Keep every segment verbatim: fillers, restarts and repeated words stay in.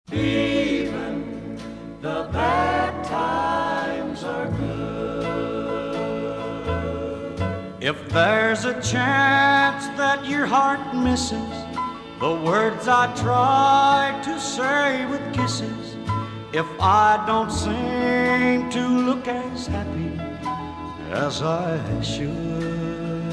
Even the bad times are good. If there's a chance that your heart misses the words I tried to say with kisses, if I don't seem to look as happy as I should,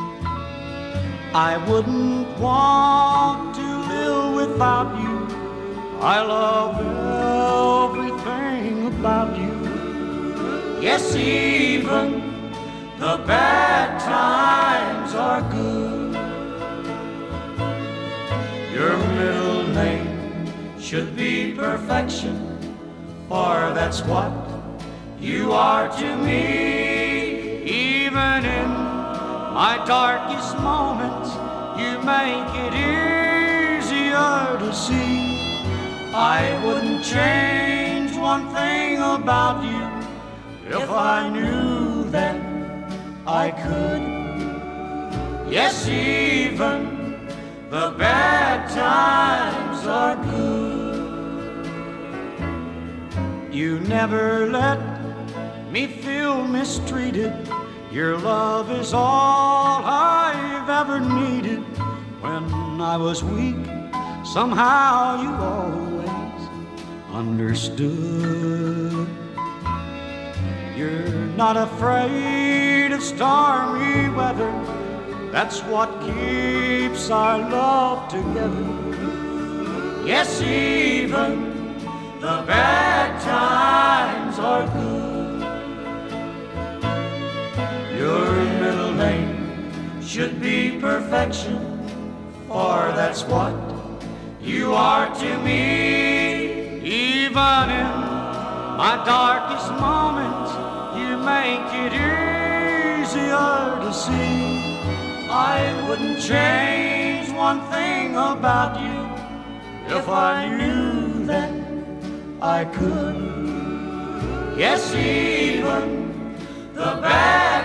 I wouldn't want to live without you. I love everything about you. Yes, even the bad times are good. Your middle name should be perfection, for that's what you are to me. Even in my darkest moments, you make it easier to see. I wouldn't change one thing about you if I knew that I could. Yes, even the bad times are good. You never let me feel mistreated. Your love is all I've ever needed. When I was weak, somehow you always understood. You're not afraid of stormy weather. That's what keeps our love together. Yes, even the bad times are good. Your middle name should be perfection, for that's what you are to me. Even in my darkest moments, you make it easier to see. I wouldn't change one thing about you if I knew that I could. Yes, even the bad